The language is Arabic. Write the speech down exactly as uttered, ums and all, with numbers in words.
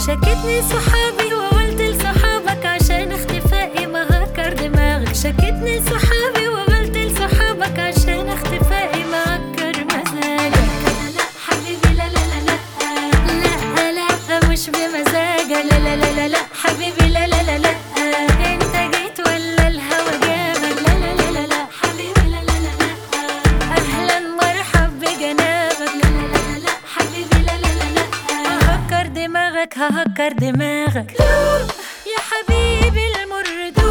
شكتني صحابي وقلت لصحابك عشان اختفائي ما هكر دماغك. شكتني صحابي وقلت لصحابك عشان اختفائي ما هكر مزاجك. لا لا حبيبي لا لا لا لا لا لا مش بمزاجك. لا لا لا لا لا حبيبي لا لا لا لا انت جيت ولا الهوى جابك. لا لا لا لا لا حبيبي لا لا لا لا اهلا مرحب بجنابك. لا لا لا لا حبيبي لا لا لا لا ههكر دماغك ههكر دماغك. يا حبيبي المر